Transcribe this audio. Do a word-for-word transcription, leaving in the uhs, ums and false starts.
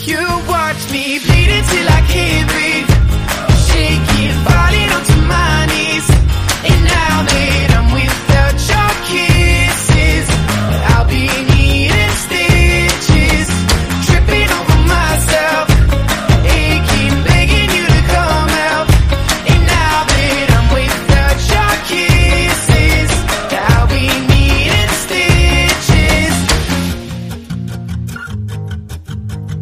You watch me bleed until I can't breathe.